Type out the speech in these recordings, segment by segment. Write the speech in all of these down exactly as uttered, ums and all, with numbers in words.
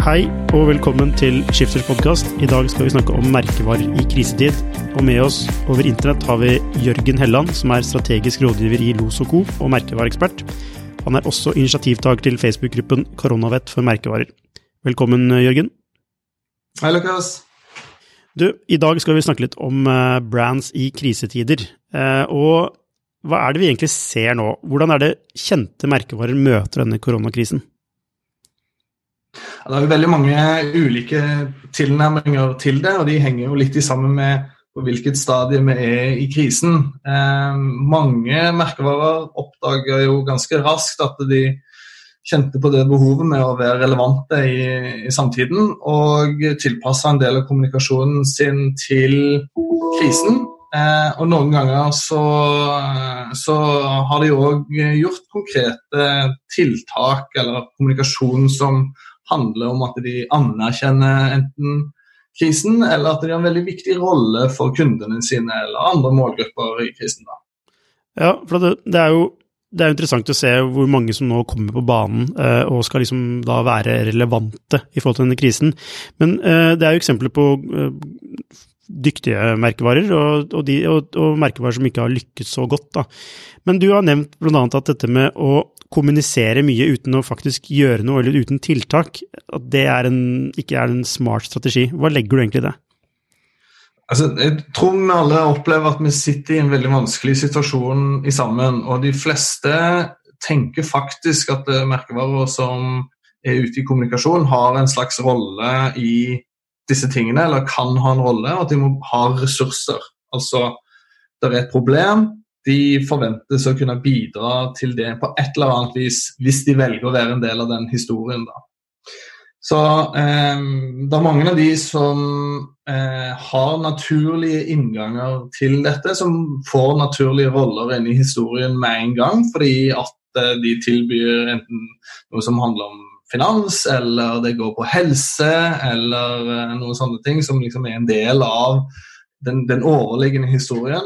Hei og velkommen til Skifters podcast. I dag skal vi snakke om merkevarer i krisetid. Og med oss over internett har vi Jørgen Helland, som er strategisk rådgiver i Los og Co. og merkevareekspert. Han er også initiativtaker til Facebook-gruppen Koronavett for merkevarer. Velkommen, Jørgen. Hei, Lukas. Du, i dag skal vi snakke litt om uh, brands i krisetider. Uh, og hva er det vi egentlig ser nå? Hvordan er det kjente merkevarer møter denne koronakrisen? Det er jo veldig mange ulike tilnærminger til det, og de henger jo litt sammen med på hvilket stadie vi er i krisen. Eh, mange merkevarer oppdager jo ganske raskt at de kjente på det behovet med å være relevante i, i samtiden, og tilpasset en del av kommunikasjonen sin til krisen. Eh, og noen ganger så, så har de jo også gjort konkrete tiltak eller kommunikasjon som handler om at de anerkjenner enten krisen, eller at de har en veldig viktig rolle for kundene sine, eller andre målgrupper i krisen da. Ja, for det, det er jo det er jo interessant å se hvor mange som nå kommer på banen eh, og skal liksom da være relevante i forhold til denne krisen. Men eh, det er jo eksempler på eh, dyktige merkevarer, og, og, de, og, og merkevarer som ikke har lykkes så godt da. Men du har nevnt blant annet at dette med å kommunisere mye uten å faktisk gjøre noe, eller uten tiltak, at det er en, ikke er en smart strategi. Hva legger du egentlig i det? Altså, jeg tror vi alle opplever at vi sitter i en veldig vanskelig situasjon i sammen, og de fleste tenker faktisk at merkevarer som er ute i kommunikasjon har en slags rolle i disse tingene, eller kan ha en rolle, og at de må ha ressurser. Altså, det er et problem, de forventes å kunne bidra til det på et eller annet vis, hvis de velger å være en del av den historien da. Så eh, det er mange av de som eh, har naturlige innganger til dette, som får naturlige roller inn i historien med en gang, fordi at eh, de tilbyr enten noe som handler om finans, eller det går på helse, eller eh, noen sånne ting som liksom er en del av den, den overliggende historien.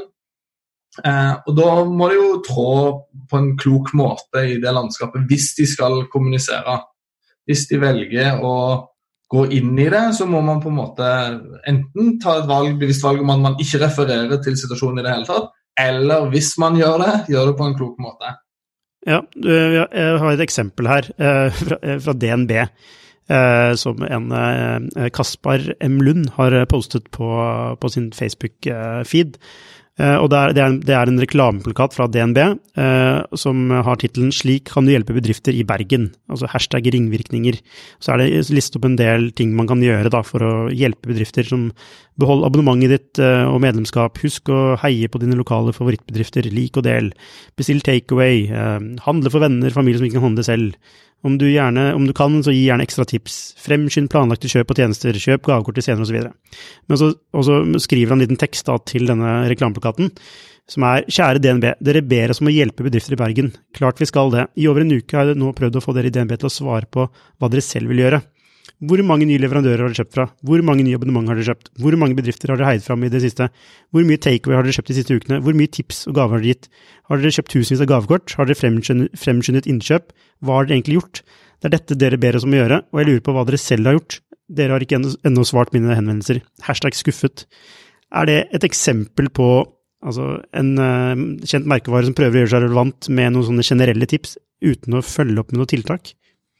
Eh, og da må de jo trå på en klok måte i det landskapet hvis de skal kommunisere. Hvis de velger å gå inn i det, så må man på en måte enten ta et valg, bevisst valg om at man ikke refererer til situasjonen i det hele tatt, eller hvis man gjør det, gjør det på en klok måte. Ja, jeg har et eksempel her eh, fra, fra D N B, eh, som en eh, Kaspar M. Lund har postet på, på sin Facebook-feed. Uh, og det er, det, er en, det er en reklameplakat fra D N B uh, som har titelen «Slik kan du hjelpe bedrifter i Bergen», altså hashtag ringvirkninger. Så er det listet opp en del ting man kan gjøre da, for å hjelpe bedrifter som behold abonnementet ditt uh, og medlemskap. Husk å heie på dine lokale favorittbedrifter, lik og del, bestill takeaway, uh, handle for venner, familie som ikke kan handle selv. Om du, gjerne, om du kan, så gi gjerne ekstra tips. Fremskynd planlagte kjøp og tjenester, kjøp gavekort til senere og så videre. Men så, og så skriver han en liten tekst da, til denne reklameplakaten, som er: Kjære D N B, dere ber oss om å hjelpe bedrifter i Bergen. Klart vi skal det. I over en uke har jeg nå prøvd å få dere i D N B til å svare på hva dere selv vil gjøre. Hvor mange nye leverandører har dere kjøpt fra? Hvor mange nye abonnement har dere kjøpt? Hvor mange bedrifter har dere heiet fram i det siste? Hvor mye takeaway har dere kjøpt de siste ukene? Hvor mye tips og gaver har dere gitt? Har dere kjøpt tusenvis av gavekort? Har dere fremskyndet, fremskyndet innkjøp? Hva har dere egentlig gjort? Det er dette dere ber oss om å gjøre, og jeg lurer på hva dere selv har gjort. Dere har ikke ennå, ennå svart mine henvendelser. Hashtag skuffet. Er det et eksempel på altså, en uh, kjent merkevare som prøver å gjøre seg relevant med noen sånne generelle tips, uten å følge opp med noe tiltak?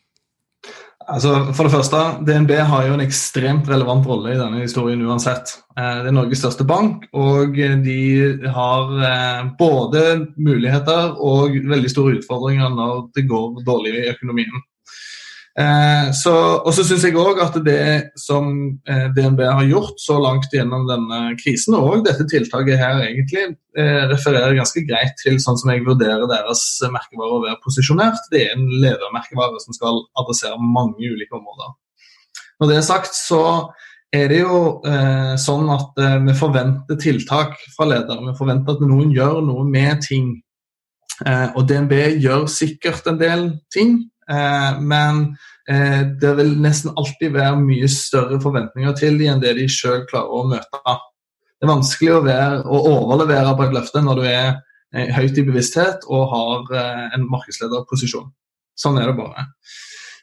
Altså, for det første, D N B har jo en ekstremt relevant rolle i denne historien uansett. Det er Norges største bank, og de har både muligheter og veldig store utfordringer når det går dårlig i økonomien. Så, og så synes jeg også at det som D N B har gjort så langt gjennom denne krisen, og dette tiltaket her egentlig refererer ganske greit til sånn som jeg vurderer deres merkevare å være posisjonert. Det er en ledermerkevare som skal adressere mange ulike områder. Når det er sagt, så er det jo eh, sånn at eh, vi forventer tiltak fra ledere. Vi forventer at noen gjør noe med ting. Eh, og D N B gjør sikkert en del ting, eh, men eh, det vil nesten alltid være mye større forventninger til de enn det de selv klarer å møte. Det er vanskelig å, være, å overlevere på et løfte når du er eh, høyt i bevissthet og har eh, en markedslederposisjon. Sånn er det bare.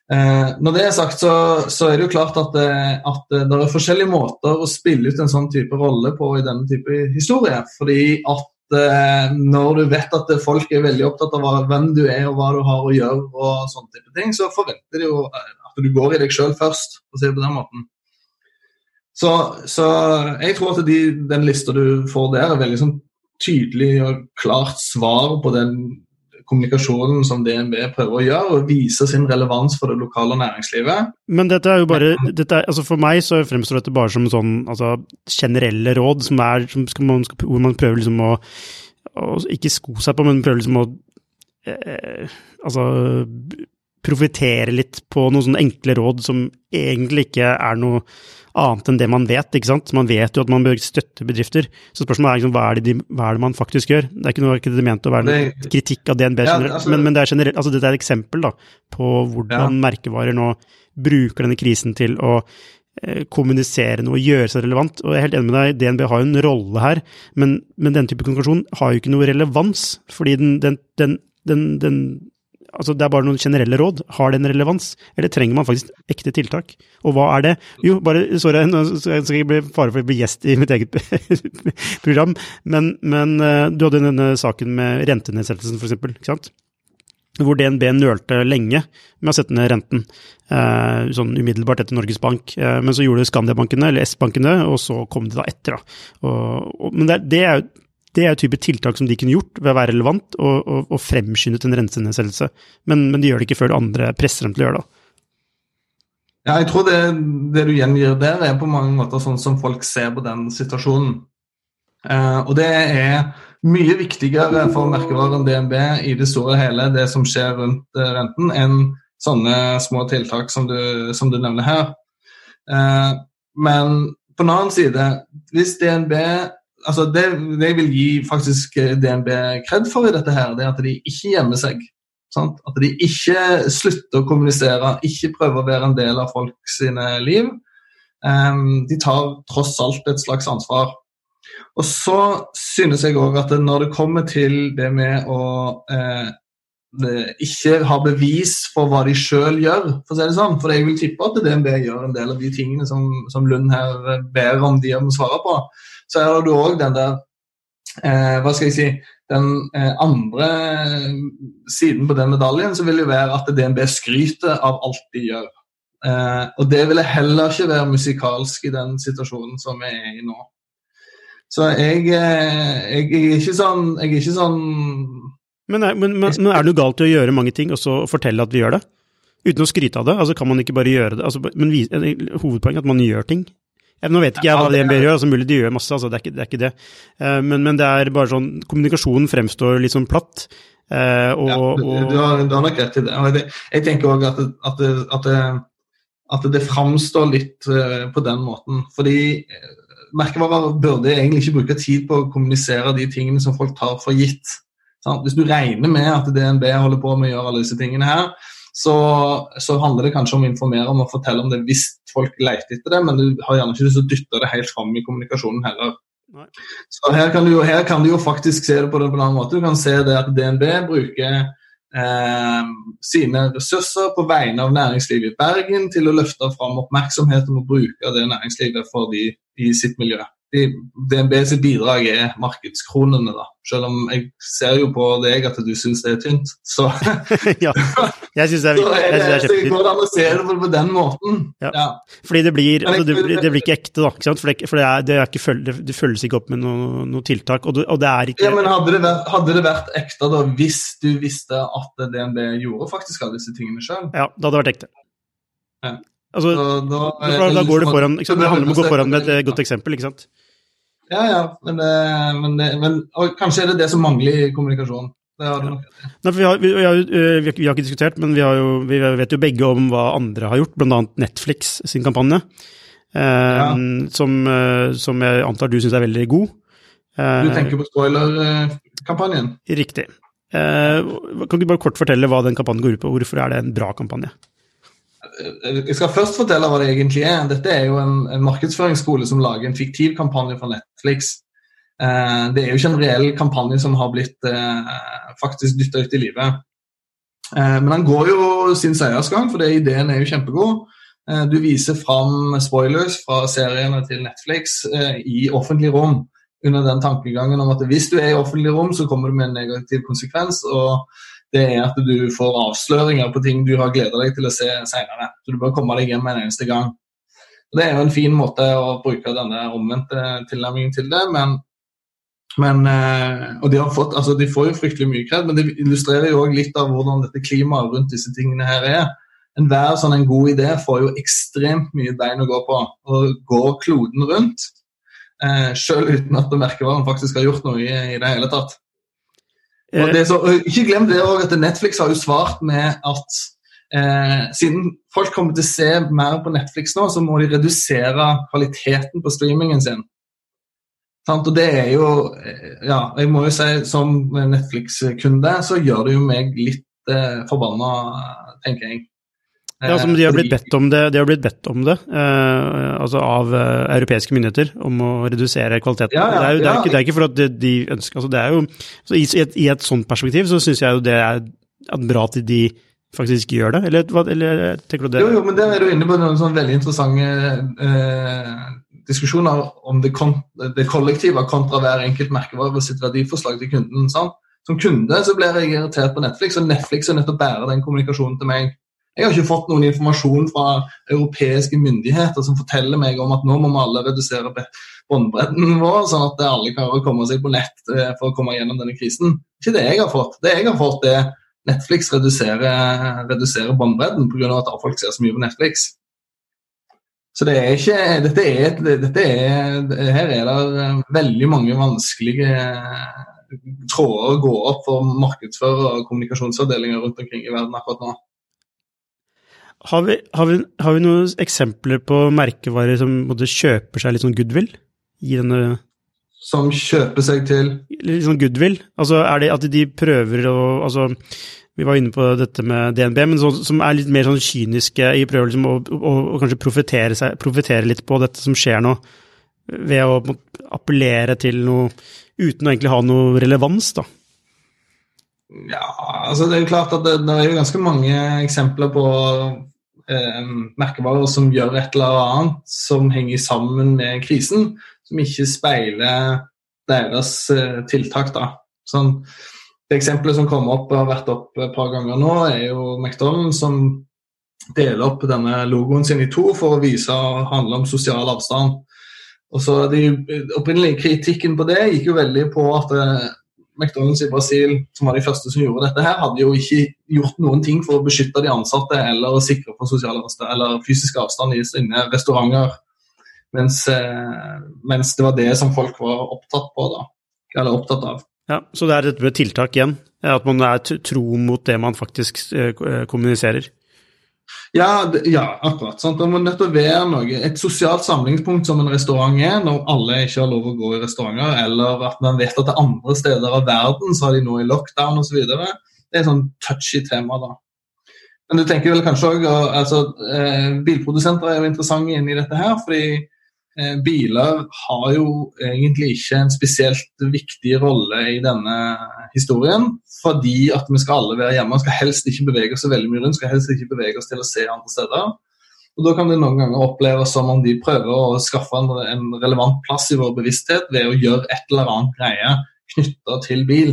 Eh, når det er sagt, så, så er det jo klart at, at det er forskjellige måter å spille ut en sånn type rolle på i denne type historie, fordi at eh, når du vet at folk er veldig opptatt av hvem du er og hva du har å gjøre og sånne type ting, så forventer de jo at du går i deg selv først, for å si det på den måten. Så, så jeg tror at de, den lista du får der er veldig sånn tydelig og klart svar på den kommunikasjonen som D N B prøver å gjøre, og vise sin relevans for det lokale næringslivet. Men dette er jo bare, dette er, altså for meg så fremstår dette bare som sånn, altså generelle råd, som er, som skal man, hvor man prøver liksom å, å ikke sko seg på, men prøver liksom å, eh, altså, profitere litt på noen sånne enkle råd som egentlig ikke er noe annet enn det man vet, ikke sant? Man vet jo at man bør støtte bedrifter. Så spørsmålet er liksom, hva er det, de, hva er det man faktisk gjør? Det er ikke noe ikke det ment å være noe kritikk av D N B generelt, ja, altså, men, men det er generelt, altså dette er et eksempel da, på hvordan ja. merkevarer nå bruker denne krisen til å eh, kommunisere noe og gjøre seg relevant. Og jeg er helt enig med deg, D N B har jo en rolle her, men, men denne type kommunikasjon har jo ikke noe relevans, fordi den, den, den, den, den altså det er bare noen generelle råd. Har det en relevans? Eller trenger man faktisk ekte tiltak? Og hva er det? Jo, bare, sorry, nå skal jeg ikke bli fare for å bli gjest i mitt eget program, men, men du hadde denne saken med rentenedsettelsen for eksempel, ikke sant? Hvor D N B nølte lenge med å sette ned renten, eh, sånn umiddelbart etter Norges Bank, eh, men så gjorde Skandia-bankene, eller S-bankene, og så kom det da etter da. Og, og, men det, det er jo Det er jo type tiltak som de kunne gjort ved å være relevant og, og, og fremskyndet en rentenedsettelse. Men, men de gjør det ikke før andre presser dem til å gjøre det. Ja, jeg tror det, det du gjengir der er på mange måter sånn som folk ser på den situasjonen. Eh, og det er mye viktigere for merkevaren D N B i det store hele, det som skjer rundt renten, enn sånne små tiltak som du, som du nevner her. Eh, men på den annen side, hvis D N B Altså det, det jeg vil gi faktisk D N B kred for i dette her, det er at de ikke gjemmer seg. Sant? At de ikke slutter å kommunisere, ikke prøver å være en del av folk sine liv. Um, de tar tross alt et slags ansvar. Og så synes jeg også at når det kommer til det med å eh, det ikke ha bevis for hva de selv gjør, for å si det sånn, for jeg vil tippe at D N B gjør en del av de tingene som, som Lund her ber om de må svare på, så er det også den der, eh, hva skal jeg si, den eh, andre siden på den medaljen, så vil det jo være at D N B skryter av alt de gjør. Eh, og det vil heller ikke være musikalsk i den situasjonen som vi er i nå. Så jeg, eh, jeg, jeg er ikke sånn, jeg er ikke sånn... Men er, men, men, men er det jo galt til å gjøre mange ting, og så fortelle at vi gjør det? Uten å skryte av det? Altså kan man ikke bare gjøre det? Altså, men hovedpoenget er at man gjør ting. Nå vet ikke jeg hva D N B gjør, altså mulig de gjør masse, altså det er ikke det. Er ikke det. Uh, men, men det er bare sånn, kommunikasjonen fremstår litt sånn platt. Uh, og, ja, du, du, har, du har nok rett i det. Jeg, jeg tenker også at det, at det, at det, at det fremstår litt uh, på den måten, fordi merkevarer burde egentlig ikke bruke tid på å kommunisere de tingene som folk tar for gitt. Sant? Hvis du regner med at D N B holder på med å gjøre alle disse tingene her, Så, så handler det kanskje om å informere om å fortelle om det hvis folk leter etter det, men du har gjerne ikke lyst til å dytte det helt frem i kommunikasjonen heller. Nei. Så her kan, du jo, her kan du jo faktisk se det på en annen måte. Du kan se det at D N B bruker eh, sine ressurser på vegne av næringslivet i Bergen til å løfte frem oppmerksomhet om å bruke det næringslivet for de i sitt miljø. D N B sitt bidrag er markedskronene da, selv om jeg ser jo på deg at du synes det er tynt, så ja, jeg synes det er, så er det, det, det går an å se det på, på den måten. Ja. Ja. Fordi det blir, altså, det, det blir ikke ekte da, ikke sant? For, det, for det, er, det, er ikke føl, det, det føles ikke opp med noe, noe tiltak, og det, og det er ikke... Ja, men hadde det, vært, hadde det vært ekte da, hvis du visste at D N B gjorde faktisk alle disse tingene selv? Ja, det hadde vært ekte. Ja. Altså, da, da, da, da går det foran, ikke sant? Det handler om å gå foran med et godt eksempel, ikke sant? Ja, ja, men, det, men, det, men kanskje er det det som mangler i kommunikasjon. Det har det nok. Nei, for vi, har, vi, vi, har, vi, har, vi har ikke diskutert, men vi, har jo, vi vet jo begge om hva andre har gjort, blant annet Netflix sin kampanje, eh, ja. som, som jeg antar du synes er veldig god. Eh, du tenker på spoiler-kampanjen? Riktig. Eh, kan du bare kort fortelle hva den kampanjen går ut på? Hvorfor er det en bra kampanje? Jeg skal først fortelle hva det egentlig er. Dette er jo en, en markedsføringsskole som lager en fiktiv kampanje for Netflix. Eh, det er jo ikke en reell kampanje som har blitt eh, faktisk dyttet ut i livet. Eh, men han går jo sin seiersgang, for det, ideen er jo kjempegod. Eh, du viser fram spoilers fra seriene til Netflix eh, i offentlig rom, under den tankegangen om at hvis du er i offentlig rom, så kommer du med en negativ konsekvens, og det er at du får avsløringer på ting du har gledet deg til å se senere. Så du bør komme deg hjem en eneste gang. Det er jo en fin måte å bruke denne omvendte tilnærmingen til det, men, men og de har fått, altså de får jo fryktelig mye kred, men det illustrerer jo også litt av hvordan dette klimaet rundt disse tingene her er. En hver sånn en god idé får jo ekstremt mye bein å gå på, og går kloden rundt, Eh, selv uten at merkevaren faktisk har gjort noe i, i det hele tatt. Og det er så, ikke glem det også at Netflix har jo svart med at eh, siden folk kommer til å se mer på Netflix nå, så må de redusere kvaliteten på streamingen sin. Sant? Og det er jo, ja, jeg må jo si som Netflix-kunde, så gjør det jo meg litt eh, forbannet, tenker jeg. Ja, som de har blitt bedt om det, de har blitt bedt om det eh, altså av eh, europeiske myndigheter om å redusere kvaliteten. Ja, ja, det, er jo, det, er ikke, det er ikke for at de, de ønsker, altså det er jo, så i, i, et, i et sånt perspektiv så synes jeg jo det er bra at de faktisk gjør det, eller, hva, eller tenker du det? Jo, jo, men der er du inne på noen sånn veldig interessante eh, diskusjoner om det, det kollektive kontra hver enkelt merkevare sitt verdiforslag til kunden, sant? Som kunde så blir jeg irritert på Netflix, og Netflix er nødt til å bære den kommunikasjonen til meg. Jeg har ikke fått noen informasjon fra europeiske myndigheter som forteller meg om at nå må vi alle redusere båndbredden vår, sånn at alle kan komme seg på nett for å komme gjennom denne krisen. Ikke det jeg har fått. Det jeg har fått er Netflix reduserer, reduserer båndbredden på grunn av at folk ser så mye på Netflix. Så det er ikke, dette er, dette er, her er det veldig mange vanskelige tråder å gå opp for markedsfører og kommunikasjonsavdelinger rundt omkring i verden akkurat nå. Har vi, har, vi, har vi noen eksempler på merkevarer som måtte kjøper seg litt sånn goodwill? I denne... Som kjøper seg til? Litt sånn goodwill. Altså er det at de prøver å... Altså, vi var inne på dette med D N B, men så, som er litt mer sånn kyniske i prøver liksom, å, å, å kanskje profitere, seg, profitere litt på dette som skjer nå, ved å måtte, appellere til noe uten å egentlig ha noe relevans, da. Ja, altså det er jo klart at det, det er jo ganske mange eksempler på eh, merkevarer som gjør et eller annet som henger sammen med krisen, som ikke speiler deres eh, tiltak da. Sånn, det eksempelet som kommer opp og har vært opp et par ganger nå er jo McDonald's som deler opp denne logoen sin i to for å vise og handle om sosial avstand. Og så de opprinnelige kritikken på det gikk jo veldig på at eh, McDonald's i Brasil, som var de første som gjorde dette her, hadde jo ikke gjort noen ting for å beskytte de ansatte eller å sikre for sosial avstand eller fysisk avstand i sine restauranter, mens, eh, mens det var det som folk var opptatt på da, eller opptatt av. Ja, så det er et tiltak igjen, at man er tro mot det man faktisk eh, kommuniserer. Ja, det, ja, akkurat. Sant? Det må nødt til å være noe, et sosialt samlingspunkt som en restaurant er, når alle ikke har lov å gå i restauranter, eller at man vet at det andre steder av verden så har de nå i lockdown og så videre. Det er sånn touchy tema da. Men du tenker vel kanskje også, altså, eh, bilprodusenter er jo interessante inn i dette her, fordi eh, biler har jo egentlig ikke en spesielt viktig rolle i denne historien, fordi at vi skal alle være hjemme, skal helst ikke bevege oss så veldig mye rundt, skal helst ikke bevege oss til å se andre steder. Og da kan det noen ganger oppleves som om de prøver å skaffe en, en relevant plass i vår bevissthet ved å gjøre et eller annet greie knyttet til bil.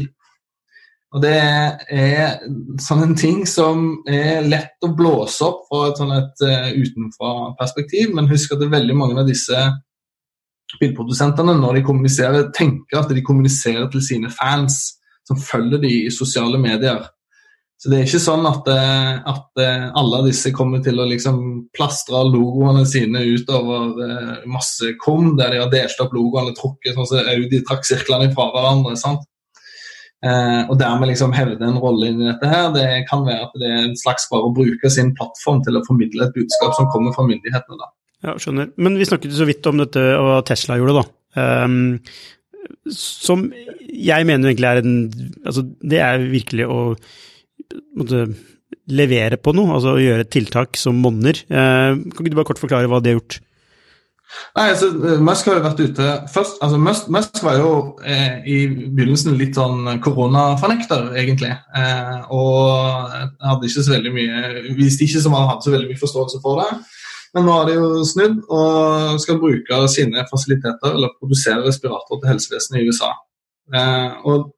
Og det er sånne ting som er lett å blåse opp fra et sånn et uh, utenfra perspektiv, men husk at det er veldig mange av disse bilprodusentene, når de kommuniserer, tenker at de kommuniserer til sine fans, som følger de i sosiale medier. Så det er ikke sånn at, at alle disse kommer til å liksom plastre logoene sine utover masse kom, der de har delt opp logoene, trukket sånn som Audi trakk sirklene fra hverandre, sant? Eh, og dermed liksom hevde en rolle inn i dette her. Det kan være at det er en slags bare å bruke sin plattform til å formidle et budskap som kommer fra myndighetene da. Ja, skjønner. Men vi snakket så vidt om dette, og Tesla gjorde det da. Um, som jeg mener egentlig er en, altså det er virkelig å måtte, levere på noe, altså å gjøre et tiltak som monner. Eh, kan ikke du bare kort forklare hva det har gjort? Nei, altså, Musk har jo vært ute først, altså Musk, Musk var jo eh, i begynnelsen litt sånn koronafornekter egentlig, eh, og hadde ikke så veldig mye, visste ikke som han hadde så veldig mye forståelse for det, men nå har de jo snudd og skal bruke sine fasiliteter eller produsere respiratorer til helsevesenet i U S A. Eh, og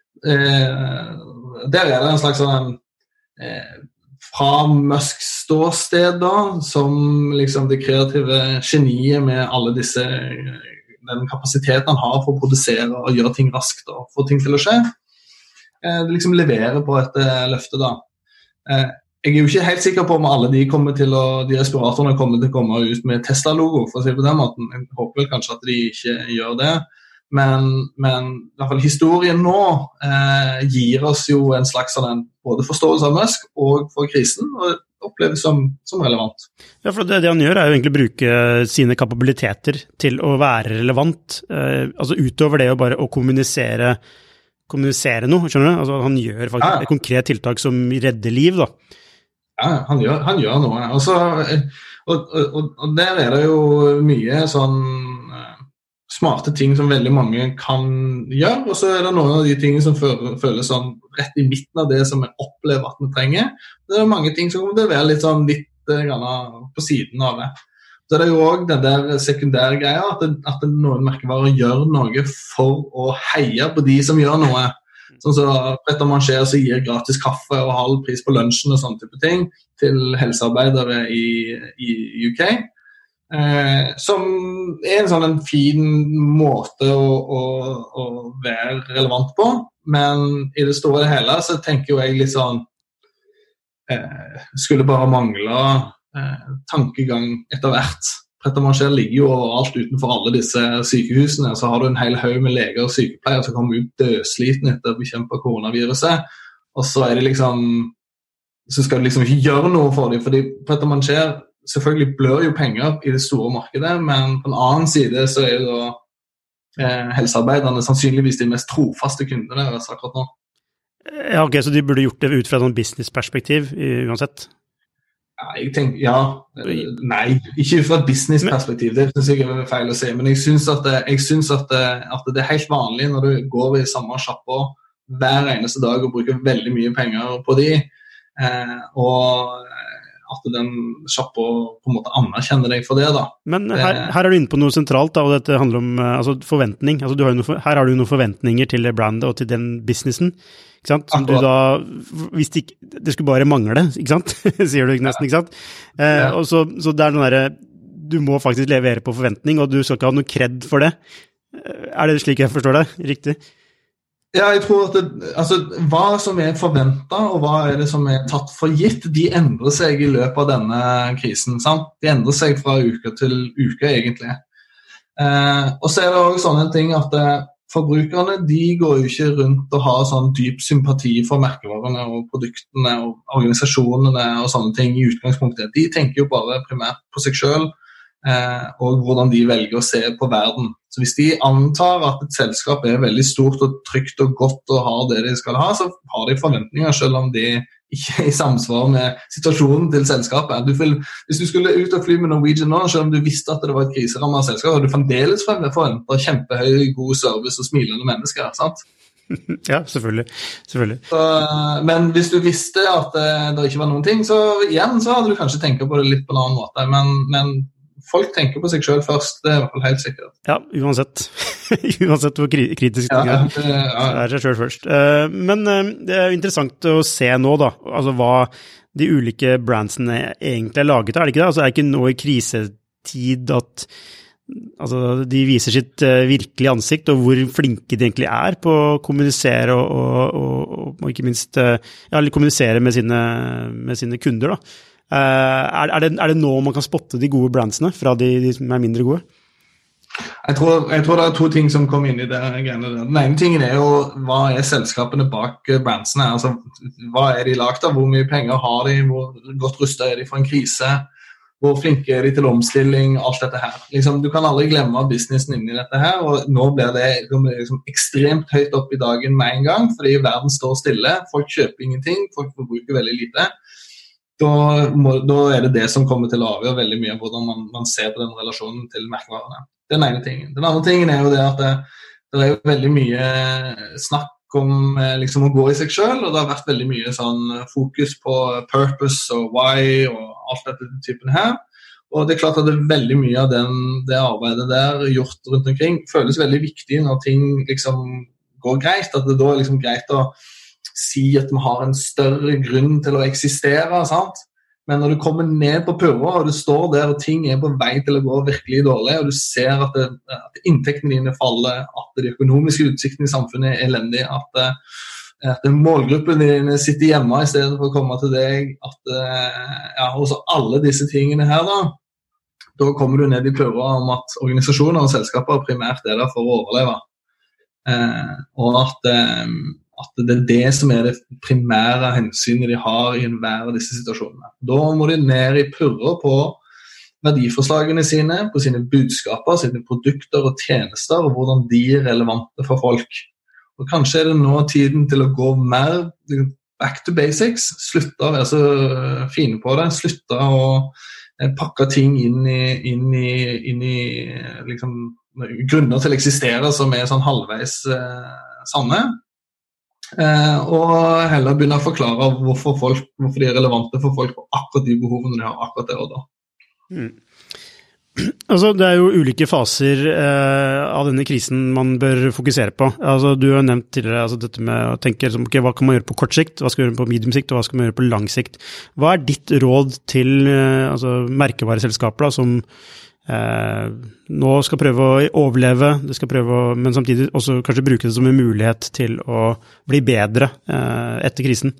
eh, der er det en slags sånn eh, fra Musks ståsted da, som liksom det kreative geniet med alle disse, den kapasiteten han har for å produsere og gjøre ting raskt og få ting til å skje, eh, liksom leverer på et eh, løfte da. Eh, jeg er jo ikke helt sikker på om alle de kommer til å, de respiratorene kommer til å komme ut med Tesla-logo, for å si det på den måten. Jeg håper vel kanskje at de ikke gjør det. Men, men i hvert fall historien nå eh, gir oss jo en slags sånn, både forståelse av Musk og for krisen, og oppleves som, som relevant. Ja, for det, det han gjør er jo egentlig å bruke sine kapabiliteter til å være relevant, eh, altså utover det å bare å kommunisere, kommunisere noe, skjønner du? Altså han gjør faktisk ja. Et konkret tiltak som redder liv da. Ja, han gjør, han gjør noe. Altså, og, og, og der er det jo mye sånn smarte ting som veldig mange kan gjøre, og så er det noen av de tingene som føles sånn rett i midten av det som vi opplever at vi trenger. Det er mange ting som kommer til å være litt sånn litt grann på siden av det. Så er det jo også den der sekundære greia, at, det, at det noen merkevarer gjør noe for å heie på de som gjør noe. Sånn så Pret a Manger som gir gratis kaffe og halv pris på lunsjen og sånne type ting til helsearbeidere i, i U K. Eh, som er en sånn en fin måte å, å, å være relevant på, men i det store og hele så tenker jo jeg litt sånn eh, skulle bare mangle eh, tankegang etter hvert. Pret a Manger ligger jo overalt utenfor alle disse sykehusene, så har du en hel haug med leger og sykepleiere som kommer ut dødsliten etter å bekjempe koronaviruset, og så er det liksom så skal du liksom ikke gjøre noe for dem, fordi Pret a Manger selvfølgelig blør jo penger i det store markedet, men på en annen side så er jo da eh, helsearbeiderne sannsynligvis de mest trofaste kundene deres akkurat nå. Ja, ok, så de burde gjort det ut fra et businessperspektiv uansett? Ja, jeg tenker, ja, nei, ikke ut fra et businessperspektiv, det synes jeg er feil å si, men jeg synes at det, jeg synes at det, at det er helt vanlig når du går i samme shopper hver eneste dag og bruker veldig mye penger på de, eh, og at den shopper på en måte anerkjenner deg for det da. Men her, her er du inne på noe sentralt da, og dette handler om altså, forventning. Altså, du har jo noe, her har du noen forventninger til brandet og til den businessen, ikke sant? Som du da, hvis det, ikke, det skulle bare mangle, ikke sant? Sier du nesten, ikke sant? Eh, ja. Og så, så det er noe der, du må faktisk levere på forventning, og du skal ikke ha noe kred for det. Er det slik jeg forstår det? Riktig? Ja, jeg tror at det, altså, hva som er forventet, og hva er det som er tatt for gitt, de endrer seg i løpet av denne krisen, sant? De endrer seg fra uke til uke, egentlig. Eh, og så er det også sånne ting at eh, forbrukerne, de går jo ikke rundt og har sånn dyp sympati for merkevarene og produktene og organisasjonene og sånne ting i utgangspunktet. De tenker jo bare primært på seg selv, Eh, og hvordan de velger å se på verden. Så hvis de antar at et selskap er veldig stort og trygt og godt og har det de skal ha, så har de forventninger selv om de ikke er i samsvar med situasjonen til selskapet. Du vil, hvis du skulle ut og fly med Norwegian nå, selv om du visste at det var et kriserammet selskap, og du fremdeles forventer kjempehøy, god service og smilende mennesker, sant? Ja, selvfølgelig. selvfølgelig. Så, men hvis du visste at det, det ikke var noen ting, så igjen så hadde du kanskje tenkt på det litt på en annen måte, men, men folk tenker på seg selv først, det er i hvert fall helt sikkert. Ja, uansett. uansett hvor kritisk ja, det er. Det, ja. Det er seg selv først. Men det er interessant å se nå da, altså hva de ulike brandsene egentlig er laget av, er det ikke det? Altså er det ikke nå i krisetid at altså, de viser sitt virkelige ansikt, og hvor flinke de egentlig er på å kommunisere og, og, og, og ikke minst ja, kommunisere med sine, med sine kunder da. Uh, er, er, det, er det nå man kan spotte de gode brandsene fra de, de som er mindre gode? Jeg tror, jeg tror det er to ting som kommer inn i det greiene der. Den ene tingen er jo hva er selskapene bak brandsene, altså hva er de lagt av, hvor mye penger har de, hvor godt rustet er de for en krise, hvor flinke er de til omstilling, alt dette her. Liksom, du kan aldri glemme businessen inni dette her, og nå blir det liksom ekstremt høyt opp i dagen med en gang, fordi verden står stille, folk kjøper ingenting, folk forbruker veldig lite. da, må, da er det det som kommer til å avgjøre veldig mye hvordan man, man ser på den relasjonen til merkevarene. Det er den ene tingen. Den andre tingen er jo det at det, det er jo veldig mye snakk om liksom å gå i seg selv, og det har vært veldig mye sånn fokus på purpose og why og alt dette typen her. Og det er klart at det er veldig mye av den, det arbeidet der gjort rundt omkring føles veldig viktig når ting liksom går greit, at det da er liksom greit å si at vi har en større grunn til å eksistere, sant? Men når du kommer ned på purra, og du står der, og ting er på vei til å gå virkelig dårlig, og du ser at, det, at inntektene dine faller, at de økonomiske utsiktene i samfunnet er elendige, at, at målgruppen dine sitter hjemme i stedet for å komme til deg, at ja, også alle disse tingene her da, da kommer du ned i purra om at organisasjoner og selskaper primært er der for å overleve. Eh, og at... Eh, at det er det som er det primære hensynet de har i enhver av disse situasjonene. Da må de ned i purrer på verdiforslagene sine, på sine budskaper, sine produkter og tjenester, og hvordan de er relevante for folk. Og kanskje er det nå tiden til å gå mer back to basics, slutte å være så fine på det, slutte å pakke ting inn i, inn i, inn i liksom, grunner til å eksistere som er sånn halvveis eh, sanne. Eh, og heller begynne å forklare hvorfor, folk, hvorfor de er relevante for folk på akkurat de behovene de har akkurat der og da. Mm. Altså, det er jo ulike faser eh, av denne krisen man bør fokusere på. Altså, du har nevnt tidligere altså, dette med å tenke liksom, okay, hva kan man gjøre på kort sikt, hva skal man gjøre på medium sikt, og hva skal man gjøre på lang sikt. Hva er ditt råd til eh, altså, merkevareselskaper da, som Eh, nå skal prøve å overleve, det skal prøve å, men samtidig også kanskje bruke det som en mulighet til å bli bedre eh, etter krisen?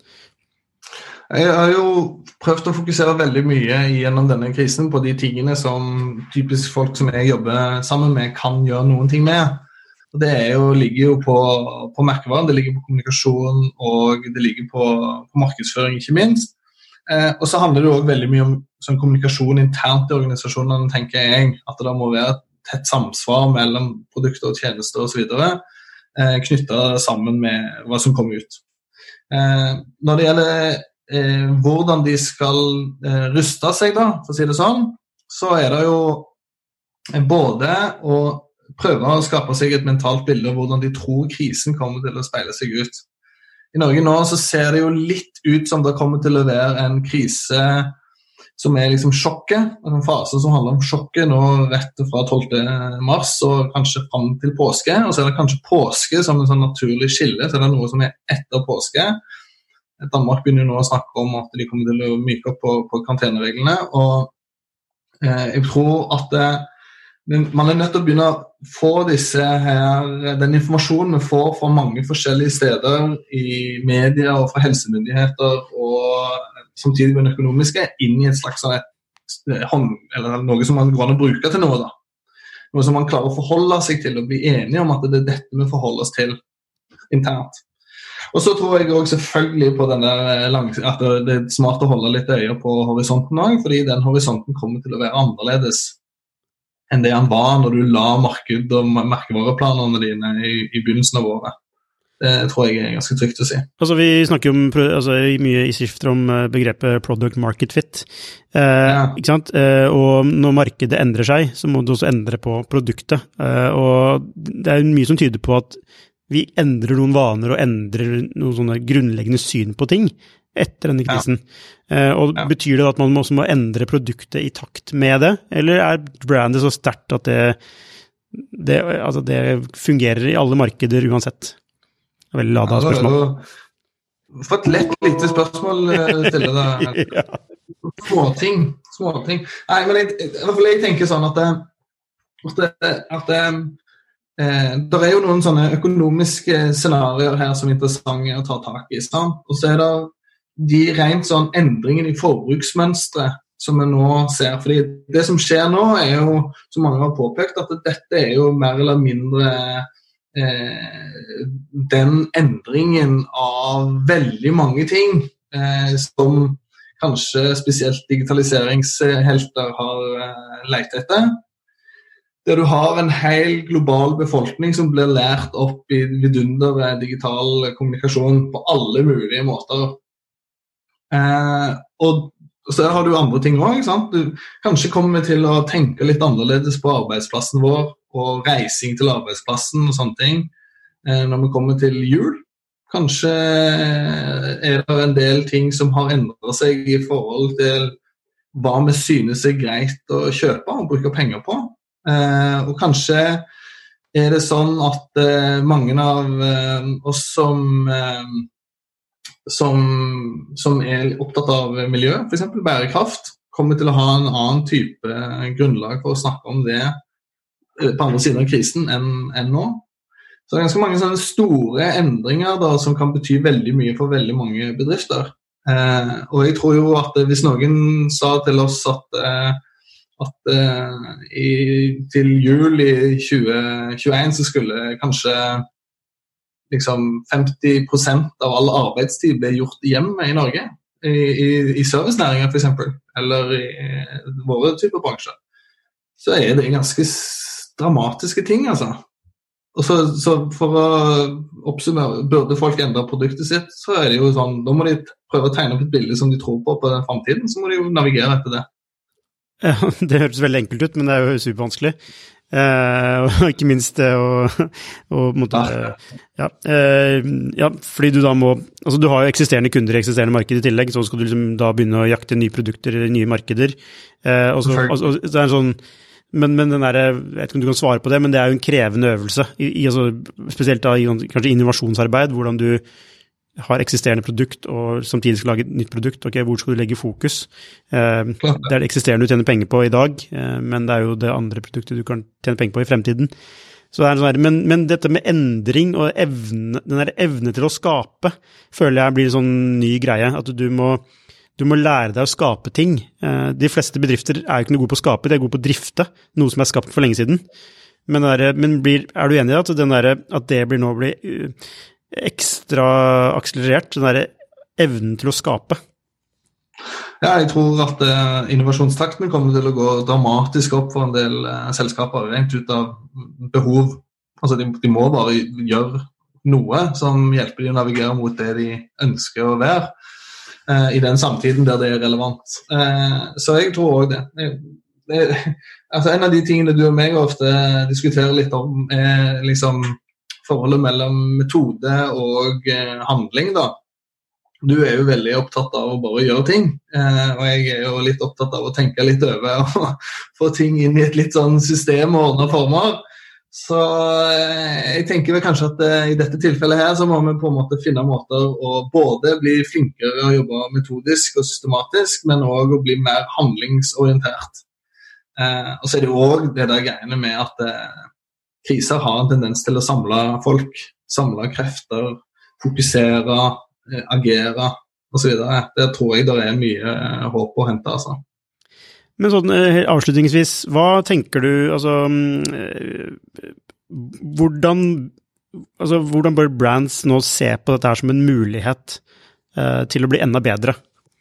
Jeg har jo prøvd å fokusere veldig mye gjennom denne krisen på de tingene som typisk folk som jeg jobber sammen med kan gjøre noen ting med. Og det er jo, ligger jo på, på merkevaren, det ligger på kommunikasjon og det ligger på, på markedsføring ikke minst. Eh, og så handler det også veldig mye om sånn kommunikasjon internt i organisasjonene, tenker jeg, at det må være et tett samsvar mellom produkter og tjenester og så videre, eh, knyttet sammen med hva som kommer ut. Eh, når det gjelder eh, hvordan de skal eh, ruste seg da, for å si det sånn, så er det jo både å prøve å skape seg et mentalt bilde av hvordan de tror krisen kommer til å speile seg ut. I Norge nå så ser det jo litt ut som det kommer til å være en krise som er liksom sjokket, en fase som handler om sjokket nå rett fra tolvte mars og kanskje frem til påske, og så er det kanskje påske som en sånn naturlig skille, så er det noe som er etter påske. Danmark begynner nå å snakke om at de kommer til å myke opp på, på karantenereglene, og eh, jeg tror at det, man er nødt til å begynne å få disse her, den informasjonen vi får fra mange forskjellige steder i media og fra helsemyndigheter og samtidig med den økonomiske, inn i et slags sånn et, eller noe som man går an å bruke til noe da. Noe som man klarer å forholde seg til og bli enige om at det er dette vi forholder oss til internt. Og så tror jeg også selvfølgelig på denne lang, at det er smart å holde litt øye på horisonten også, fordi den horisonten kommer til å være annerledes enn det han var når du la marked- og merkevareplanene dine i, i begynnelsen av året. Det tror jeg er ganske trygt å si. Altså, vi snakker om, altså, mye i skrifter om begrepet product market fit. Eh, ja. Ikke sant? Eh, og når markedet endrer seg, så må du også endre på produktet. Eh, og det er mye som tyder på at vi endrer noen vaner og endrer noen sånne grunnleggende syn på ting etter denne krisen. Ja. Og ja. Betyr det at man også må endre produktet i takt med det, eller er brandet så sterkt at det, det, altså det fungerer i alle markeder uansett? Veldig ladet av spørsmål. Ja, for et lett lite spørsmål stille deg. Ja. Småting, småting. Nei, men jeg, i hvert fall jeg tenker sånn at det, at det, at det eh, det er jo noen sånne økonomiske scenarier her som er interessante å ta tak i, sant? Og så er det de rent sånn endringene i forbruksmønstre som vi nå ser, fordi det som skjer nå er jo, som mange har påpekt, at dette er jo mer eller mindre eh, den endringen av veldig mange ting eh, som kanskje spesielt digitaliseringshelter har eh, lett etter. Der du har en hel global befolkning som blir lært opp i vidunder digital kommunikasjon på alle mulige måter. Eh, og så har du andre ting også, ikke sant? Du, kanskje kommer vi til å tenke litt annerledes på arbeidsplassen vår, og reising til arbeidsplassen og sånne ting, eh, når vi kommer til jul. Kanskje er det en del ting som har endret seg i forhold til hva vi synes er greit å kjøpe og bruke penger på. Eh, og kanskje er det sånn at eh, mange av eh, oss som... Eh, Som, som er opptatt av miljø, for eksempel bærekraft, kommer til å ha en annen type grunnlag for å snakke om det på andre siden av krisen enn, enn nå. Så det er ganske mange sånne store endringer da, som kan bety veldig mye for veldig mange bedrifter. Eh, og jeg tror jo at hvis noen sa til oss at, eh, at eh, i, til jul i tjue tjueen så skulle kanskje liksom femti prosent av all arbeidstid ble gjort hjemme i Norge, i, i, i servicenæringen for eksempel, eller i, i våre typer bransjer, så er det ganske dramatiske ting, altså. Og så, så for å oppsummere, burde folk endre produktet sitt, så er det jo sånn, da må de prøve å tegne opp et bilde som de tror på på den fremtiden, så må de jo navigere etter det. Ja, det høres veldig enkelt ut, men det er jo supervanskelig. Uh, og ikke minst det og, og måtte, uh, ja, uh, ja, fordi du da må altså du har jo eksisterende kunder i eksisterende marked i tillegg, så skal du liksom da begynne å jakte nye produkter i nye markeder uh, og så, altså, det er en sånn men, men den der, jeg vet ikke om du kan svare på det, men det er jo en krevende øvelse i, i, altså, spesielt da i kanskje innovasjonsarbeid, hvordan du har eksisterende produkt og samtidig skal lage et nytt produkt. Ok, hvor skal du legge fokus? Eh, det er det eksisterende du tjener penger på i dag, eh, men det er jo det andre produktet du kan tjene penger på i fremtiden. Så det er sånn her, men, men dette med endring og evne, den der evne til å skape, føler jeg blir en sånn ny greie, at du må, du må lære deg å skape ting. Eh, de fleste bedrifter er jo ikke noe gode på å skape, de er gode på å drifte, noe som er skapt for lenge siden. Men, der, men blir, er du enig i at, den der, at det blir nå blir uh, ekstra akselerert, den der evnen til å skape? Ja, jeg tror at uh, innovasjonstakten kommer til å gå dramatisk opp for en del uh, selskaper, rent ut av behov. Altså de, de må bare gjøre noe som hjelper de å navigere mot det de ønsker å være uh, i den samtiden der det er relevant. Uh, så jeg tror også det. det, det altså en av de tingene du og meg ofte diskuterer litt om er liksom forholdet mellom metode og eh, handling da. Du er jo veldig opptatt av å bare gjøre ting, eh, og jeg er jo litt opptatt av å tenke litt over og få ting inn i et litt sånn system og ordne former. Så eh, jeg tenker vel kanskje at eh, i dette tilfellet her så må vi på en måte finne måter å både bli flinkere å jobbe metodisk og systematisk, men også å bli mer handlingsorientert. Eh, og så er det jo også det der greiene med at eh, kriser har en tendens til å samle folk, samle krefter, fokusere, agere og så videre. Det tror jeg der er mye håp å hente, altså. Men sånn avslutningsvis, hva tenker du, altså, hvordan, altså, hvordan bør brands nå se på dette her som en mulighet eh, til å bli enda bedre?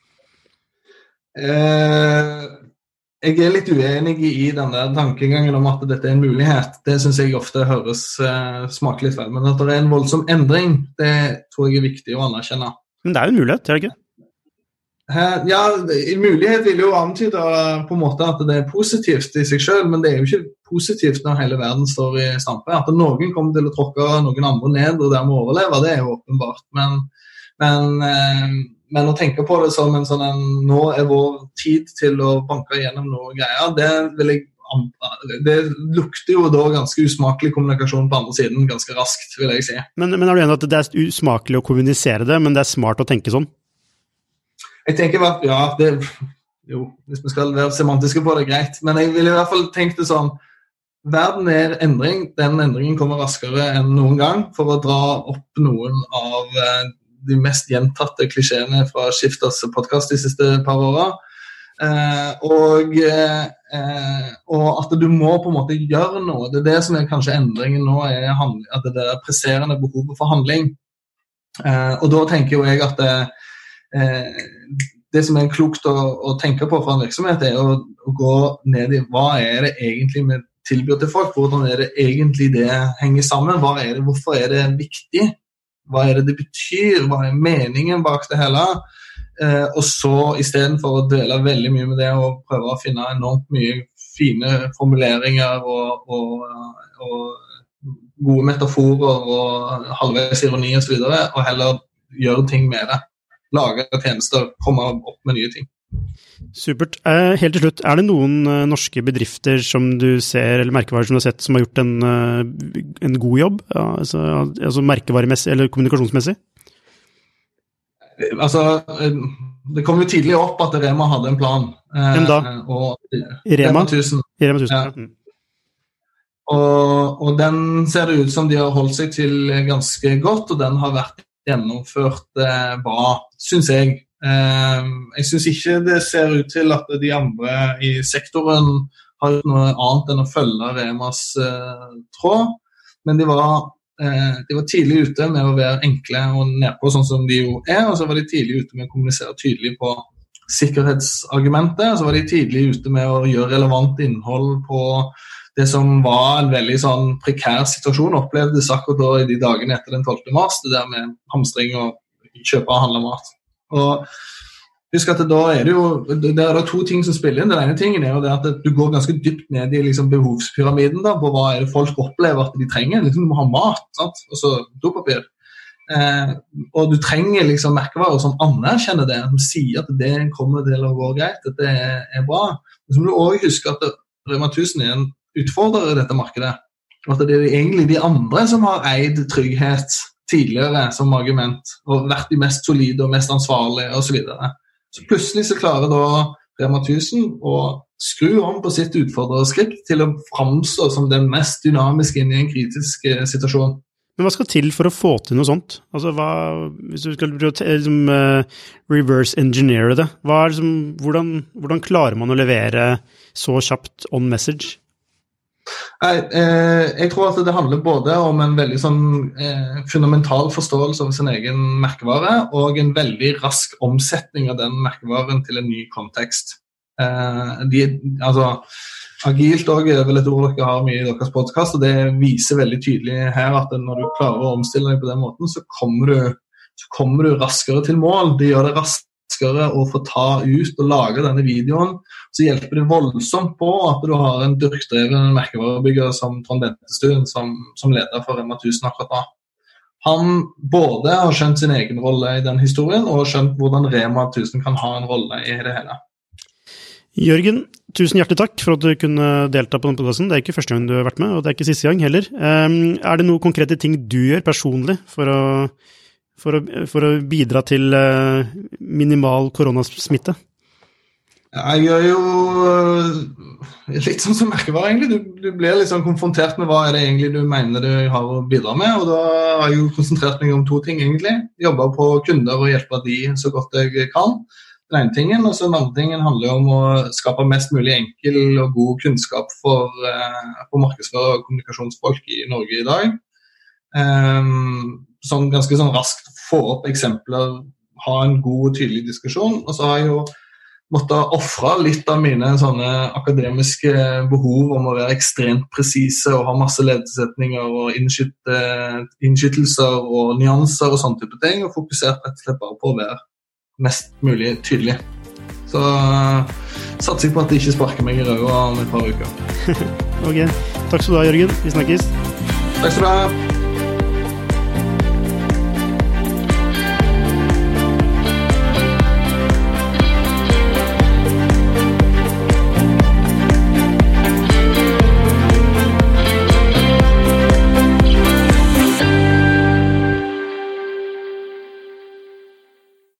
Eh... Jeg er litt uenig i denne tankegangen om at dette er en mulighet. Det synes jeg ofte høres uh, smakelig vel. Men at det er en voldsom endring, det tror jeg er viktig å anerkjenne. Men det er jo en mulighet, er det ikke? Uh, ja, en mulighet vil jo antyde på en måte at det er positivt i seg selv, men det er jo ikke positivt når hele verden står i stampe. At noen kommer til å tråkke noen andre ned og dermed overleve, det er jo åpenbart. Men... men uh, Men å tenke på det som en sånn en, nå er vår tid til å banke gjennom noe greier, det, vil jeg, det lukter jo da ganske usmakelig kommunikasjon på andre siden ganske raskt, vil jeg si. Men, men er du enig at det er usmakelig å kommunisere det, men det er smart å tenke sånn? Jeg tenker at, ja, det, jo, hvis vi skal være semantiske på det, greit. Men jeg vil i hvert fall tenke det sånn, verden er endring, den endringen kommer raskere enn noen gang for å dra opp noen av de mest gjentatte klisjeene fra Skiftas podcast de siste par årene. Eh, og, eh, og at du må på en måte gjøre noe. Det er det som er kanskje endringen nå, er handling, at det er presserende behovet for handling. Eh, og da tenker jo jeg at det, eh, det som er klokt å, å tenke på for en virksomhet er å, å gå ned i hva er det egentlig vi tilbyr til folk, hvordan er det egentlig det henger sammen, hva er det, hvorfor er det viktig? Hva er det det betyr? Hva er meningen bak det hele? eh, og så i stedet for å dele veldig mye med det og prøve å finne enormt mye fine formuleringer og, og, og gode metaforer og halvveis ironi og så videre, og heller gjøre ting med det. Lage tjenester, komme opp med nye ting. Supert. Eh, helt til slutt, er det noen uh, norske bedrifter som du ser, eller merkevarer som du har sett, som har gjort en, uh, en god jobb? Ja, altså, altså merkevaremessig eller kommunikasjonsmessig? Altså, det kom jo tidlig opp at Rema hadde en plan. Eh, Hvem da? Og, Rema? Rema tusen. Rema tusen, ja. Mm. Og, og den ser det ut som de har holdt seg til ganske godt, og den har vært gjennomført eh, bra, synes jeg. Eh, jeg synes ikke det ser ut til at de andre i sektoren har gjort noe annet enn å følge Remas eh, tråd, men de var, eh, de var tidlig ute med å være enkle og nedpå sånn som de jo er, og så var de tidlig ute med å kommunisere tydelig på sikkerhetsargumentet, og så var de tidlig ute med å gjøre relevant innhold på det som var en veldig sånn prekær situasjon, opplevdes akkurat da i de dagene etter den tolvte mars, det der med hamstring og kjøpe og handle mat. Og husk at da er det jo, det er det to ting som spiller inn. Den ene tingen er jo det at du går ganske dypt ned i liksom behovspyramiden da, på hva er det folk opplever at de trenger. Liksom, du må ha mat, sant? Og så dopapir. Eh, og du trenger liksom merkevarer som anerkjenner det, som sier at det kommer til å gå greit, at det er, er bra. Og så må du også huske at Rema tusen er en utfordrer i dette markedet. At det er egentlig de andre som har eid trygghet tidligere som argument, og vært de mest solide og mest ansvarlige og så videre. Så plutselig så klarer da Rema tusen å skru om på sitt utfordrerskript til å framstå som den mest dynamiske inn i en kritisk situasjon. Men hva skal til for å få til noe sånt? Altså, hva, hvis du skal liksom, uh, reverse engineere det, hva er liksom, hvordan, hvordan klarer man å levere så kjapt on message? Jeg, eh, jeg tror at det handler både om en veldig sånn, eh, fundamental forståelse av sin egen merkevare og en veldig rask omsetning av den merkevaren til en ny kontekst. Eh, de, altså, agilt også er vel et ord dere har mye i deres podcast, og det viser veldig tydelig her at når du klarer å omstille deg på den måten, så kommer du, så kommer du raskere til mål. Det gjør det raskere å få ta ut og lage denne videoen, så hjelper det voldsomt på at du har en dyrkdreven merkevarebygger som Trond Bentestuen som, som leder for Rema tusen akkurat da. Han både har skjønt sin egen rolle i den historien, og har skjønt hvordan Rema tusen kan ha en rolle i det hele. Jørgen, tusen hjertelig takk for at du kunne delta på den podcasten. Det er ikke første gang du har vært med, og det er ikke siste gang heller. Er det noen konkrete ting du gjør personlig for å For å, for å bidra til uh, minimal koronasmitte? Jeg gjør jo uh, litt sånn som merkevare egentlig. Du, du blir litt sånn konfrontert med hva er det egentlig du mener du har å bidra med, og da har jeg jo konsentrert meg om to ting egentlig. Jobber på kunder og hjelper de så godt jeg kan. Den ene tingen, og så den andre tingen handler om å skape mest mulig enkel og god kunnskap for, uh, for markedsfører og kommunikasjonsfolk i Norge i dag. Um, sånn ganske sånn raskt få opp eksempler, ha en god og tydelig diskusjon, og så har jeg jo måttet offre litt av mine sånne akademiske behov om å være ekstremt presise og ha masse ledsetninger og innskytte, innskyttelser og nyanser og sånne type ting, og fokusert rett og slett bare på å være mest mulig tydelig. Så uh, satser jeg på at det ikke sparker meg i røven om et par uker. Ok, takk skal du ha, Jørgen. Vi snakkes. Takk skal du ha.